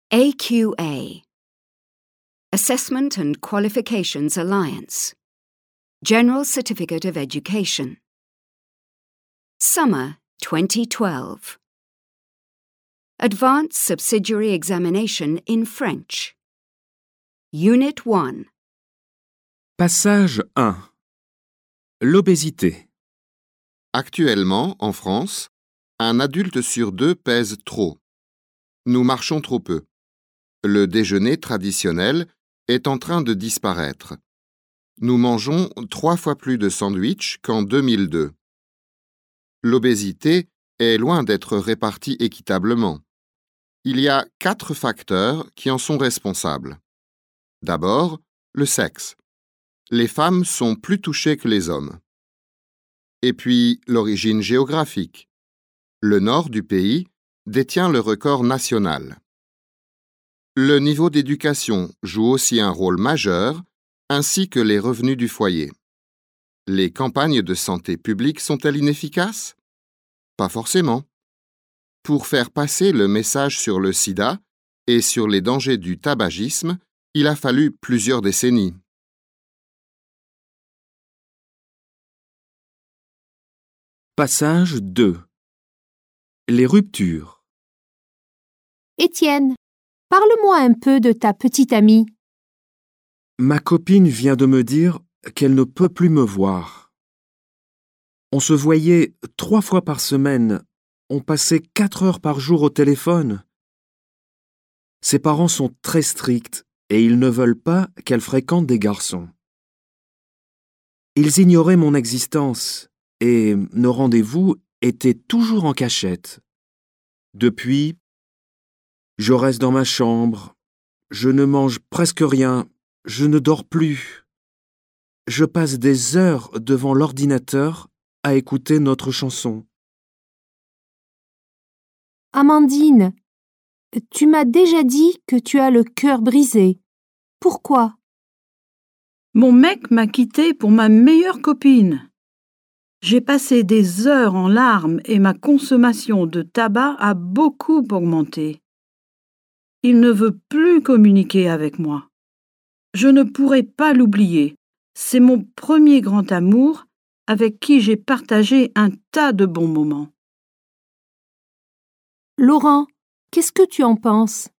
AQA Assessment and Qualifications Alliance General Certificate of Education Summer 2012 Advanced Subsidiary Examination in French Unit 1 Passage 1. L'obésité. Actuellement, en France, un adulte sur 2 pèse trop. Nous marchons trop peu. Le déjeuner traditionnel est en train de disparaître. Nous mangeons 3 fois plus de sandwichs qu'en 2002. L'obésité est loin d'être répartie équitablement. Il y a 4 facteurs qui en sont responsables. D'abord, le sexe. Les femmes sont plus touchées que les hommes. Et puis, l'origine géographique. Le nord du pays détient le record national. Le niveau d'éducation joue aussi un rôle majeur, ainsi que les revenus du foyer. Les campagnes de santé publique sont-elles inefficaces? Pas forcément. Pour faire passer le message sur le sida et sur les dangers du tabagisme, il a fallu plusieurs décennies. Passage 2. Les ruptures. Étienne, parle-moi un peu de ta petite amie. Ma copine vient de me dire qu'elle ne peut plus me voir. On se voyait 3 fois par semaine. On passait 4 heures par jour au téléphone. Ses parents sont très stricts et ils ne veulent pas qu'elle fréquente des garçons. Ils ignoraient mon existence et nos rendez-vous étaient toujours en cachette. Depuis, je reste dans ma chambre, je ne mange presque rien, je ne dors plus. Je passe des heures devant l'ordinateur à écouter notre chanson. Amandine, tu m'as déjà dit que tu as le cœur brisé. Pourquoi? Mon mec m'a quittée pour ma meilleure copine. J'ai passé des heures en larmes et ma consommation de tabac a beaucoup augmenté. Il ne veut plus communiquer avec moi. Je ne pourrai pas l'oublier. C'est mon premier grand amour avec qui j'ai partagé un tas de bons moments. Laurent, qu'est-ce que tu en penses?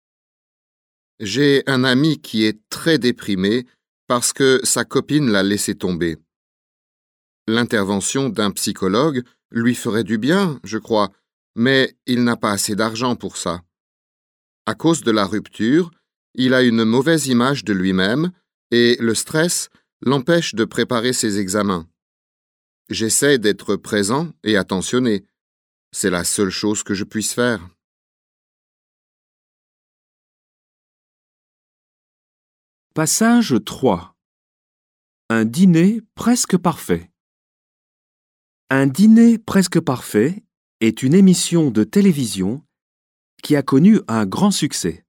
J'ai un ami qui est très déprimé parce que sa copine l'a laissé tomber. L'intervention d'un psychologue lui ferait du bien, je crois, mais il n'a pas assez d'argent pour ça. À cause de la rupture, il a une mauvaise image de lui-même et le stress l'empêche de préparer ses examens. J'essaie d'être présent et attentionné. C'est la seule chose que je puisse faire. Passage 3. Un dîner presque parfait. Un dîner presque parfait est une émission de télévision qui a connu un grand succès.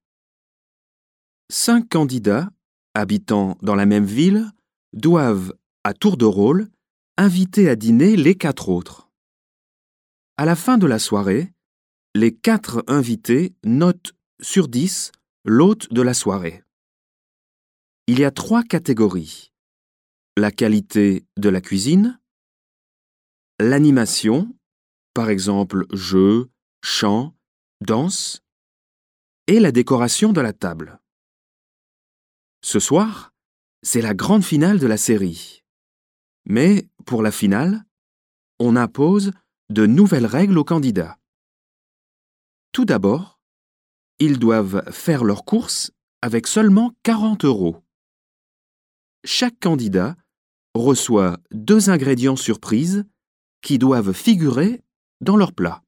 5 candidats, habitant dans la même ville, doivent, à tour de rôle, inviter à dîner les 4 autres. À la fin de la soirée, les 4 invités notent sur 10 l'hôte de la soirée. Il y a 3 catégories. La qualité de la cuisine, l'animation, par exemple jeux, chants, danse, et la décoration de la table. Ce soir, c'est la grande finale de la série. Mais pour la finale, on impose de nouvelles règles aux candidats. Tout d'abord, ils doivent faire leurs courses avec seulement 40 €. Chaque candidat reçoit 2 ingrédients surprises qui doivent figurer dans leur plat.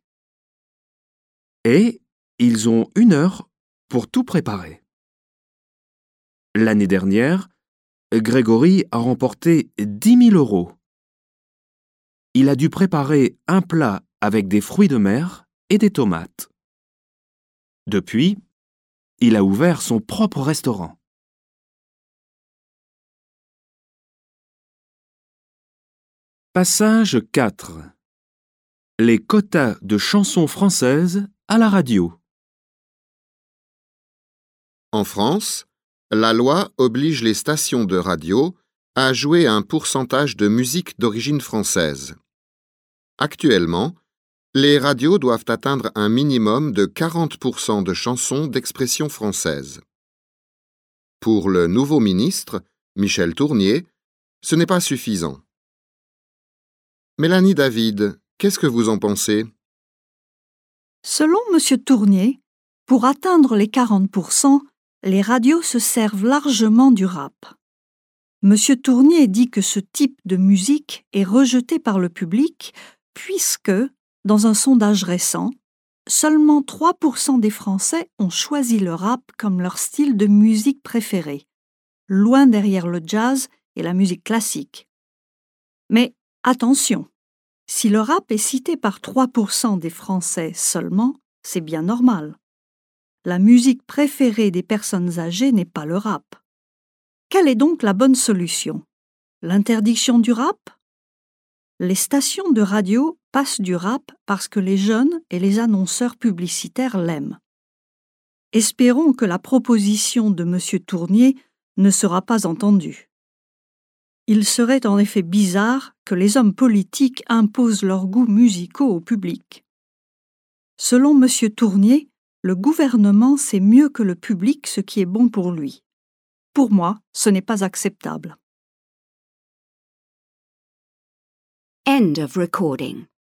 Et ils ont 1 heure pour tout préparer. L'année dernière, Grégory a remporté 10 000 €. Il a dû préparer un plat avec des fruits de mer et des tomates. Depuis, il a ouvert son propre restaurant. Passage 4. Les quotas de chansons françaises à la radio. En France, la loi oblige les stations de radio à jouer un pourcentage de musique d'origine française. Actuellement, les radios doivent atteindre un minimum de 40% de chansons d'expression française. Pour le nouveau ministre, Michel Tournier, ce n'est pas suffisant. Mélanie David, qu'est-ce que vous en pensez? Selon M. Tournier, pour atteindre les 40%, les radios se servent largement du rap. M. Tournier dit que ce type de musique est rejeté par le public puisque, dans un sondage récent, seulement 3% des Français ont choisi le rap comme leur style de musique préféré, loin derrière le jazz et la musique classique. Mais attention, si le rap est cité par 3% des Français seulement, c'est bien normal. La musique préférée des personnes âgées n'est pas le rap. Quelle est donc la bonne solution? L'interdiction du rap? Les stations de radio passent du rap parce que les jeunes et les annonceurs publicitaires l'aiment. Espérons que la proposition de M. Tournier ne sera pas entendue. Il serait en effet bizarre que les hommes politiques imposent leurs goûts musicaux au public. Selon M. Tournier, le gouvernement sait mieux que le public ce qui est bon pour lui. Pour moi, ce n'est pas acceptable. End of recording.